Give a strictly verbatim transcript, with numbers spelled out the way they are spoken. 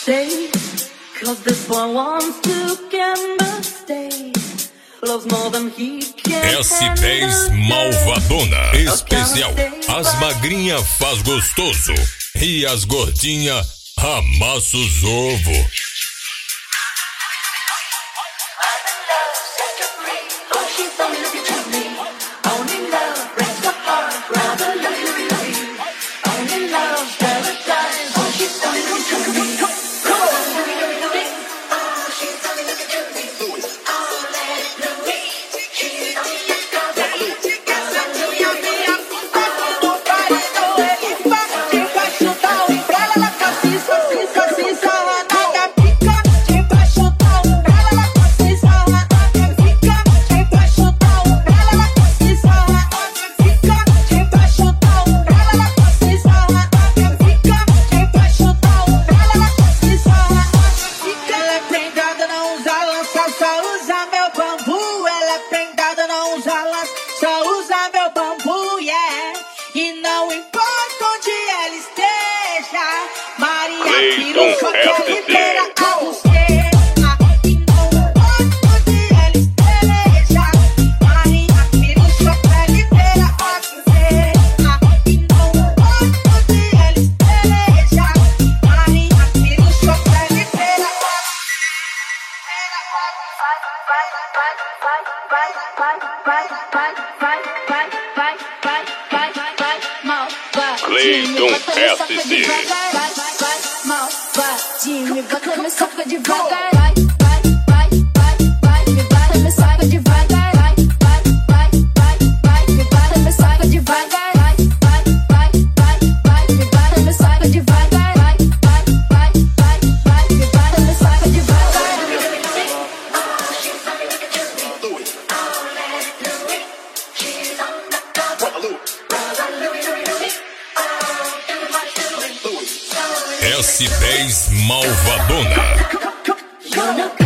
Stay, cause this boy wants to gamble. Stay, loves more than he can. S dez Malvadona especial. As magrinha faz gostoso e as gordinha amassa os ovo. Cleiton S C. Malvadinho, bota me soca devagar. Vai, vai, vai, vai, vai, me bata, me soca devagar. Vai, vai, vai, vai, vai, me bata, me soca devagar. Vai, vai, vai, vai, vai, me bata, me soca devagar. Vai, vai, vai, vai, vai, me bata, me soca devagar. S dez Malvadona.